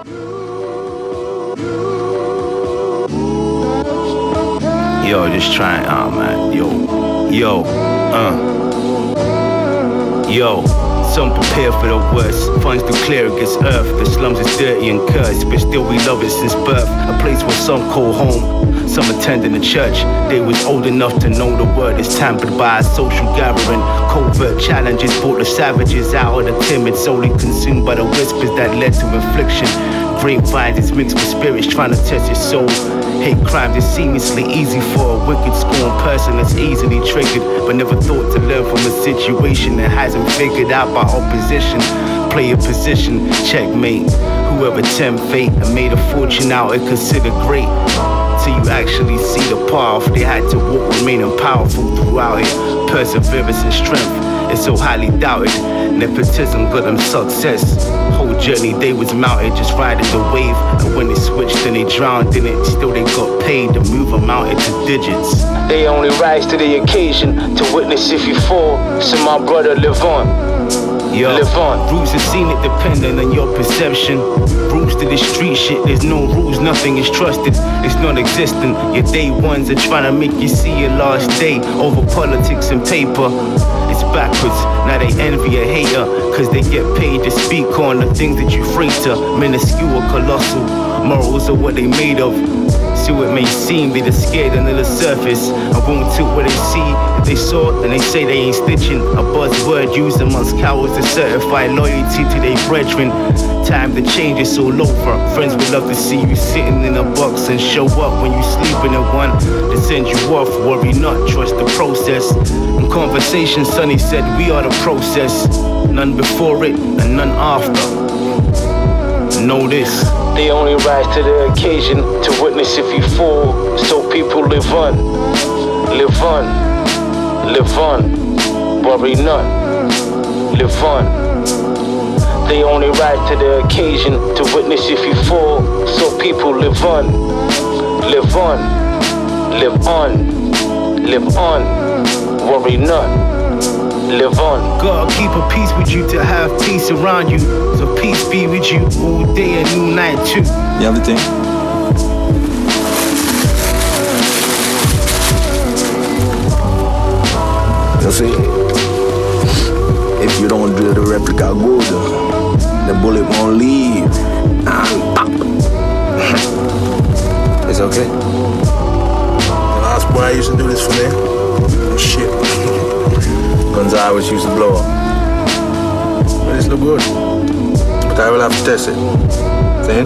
Yo, just trying out, man. Yo, some prepare for the worst. Funds declare against earth. The slums is dirty and cursed, but still we love it since birth. A place where some call home, some attending the church. They was old enough to know the word is tampered by a social gathering. Covert challenges brought the savages out of the timid, solely consumed by the whispers that led to infliction. Grapevines is mixed with spirits trying to test your soul. Hate crimes is seamlessly easy for a wicked, scorned person that's easily triggered, but never thought to learn from a situation that hasn't figured out by opposition. Play a position, checkmate. Whoever tempt fate and made a fortune out it considered great. Till you actually see the path they had to walk, remaining powerful throughout it. Perseverance and strength is so highly doubted. Nepotism got them success. Whole journey they was mounted, just riding the wave. And when they switched then they drowned in it. Still they got paid to move them out into digits. They only rise to the occasion to witness if you fall. So my brother, live on. Yo, live on. Rules have seen it dependent on your perception. Rules to the street shit, there's no rules, nothing is trusted. It's non-existent. Your day ones are trying to make you see your last day over politics and paper. It's backwards, now they envy a hater, cause they get paid to speak on the things that you freighter. Minuscule, colossal, morals are what they made of. See what may seem, they just scared under the surface. I won't tilt what they see. If they saw it, then they say they ain't stitching. A buzzword used amongst cowards to certify loyalty to their brethren. Time to change, it's all over. Friends would love to see you sitting in a box and show up when you sleeping in one. To send you off, worry not, trust the process. In conversation, Sonny said we are the process. None before it and none after. Know this. They only rise to the occasion to witness if you fall. So people live on, live on, live on. Worry not, live on. They only rise to the occasion to witness if you fall. So people live on, live on, live on, live on. Worry not. Live on. God keep a peace with you to have peace around you. So peace be with you all day and all night too. You have the thing? You see, if you don't drill the replica good, the bullet won't leave. It's okay. The last boy I used to do this for me. Shit. Guns I always used to blow up. But this look good. But I will have to test it. See?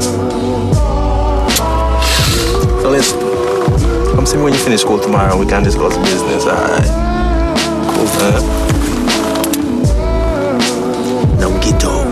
So listen. Come see me when you finish school tomorrow. We can discuss business, alright? Cool, Now get out.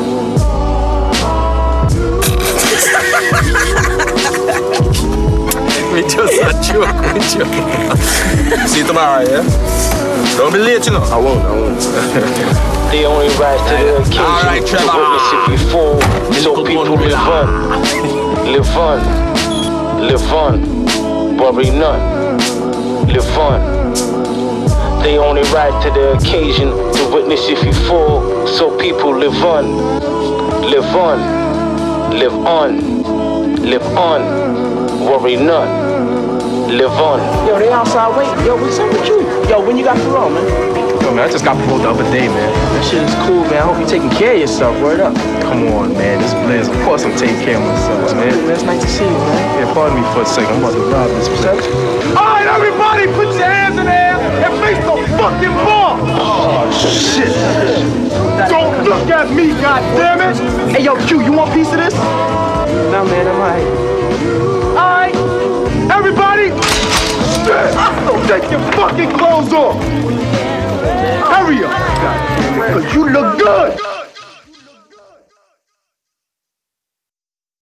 We just a joke with you. See you tomorrow, yeah? Don't be late, you know. I won't. They only rise to the occasion. Alright, Trevor. To witness if you fall. So people live on, live on, live on. Worry not, live on. They only rise to the occasion to witness if you fall. So people live on, live on, live on, live on. Worry not. Live on. Yo, they outside waiting. Yo, what's up with you? Yo, when you got parole, man? Yo, man, I just got parole the other day, man. That shit is cool, man. I hope you're taking care of yourself. Word up. Come on, man. This Blaze, of course I'm taking care of myself, man. It's nice to see you, man. Yeah, pardon me for a second. I'm about to rob this place. All right, everybody, put your hands in the air and face the fucking ball. Oh, shit. Don't look at me, goddammit. Hey, yo, Q, you want a piece of this? Nah, man, I'm alright. All right, everybody, take your fucking clothes off. Hurry up, goddammit, 'cause you look good.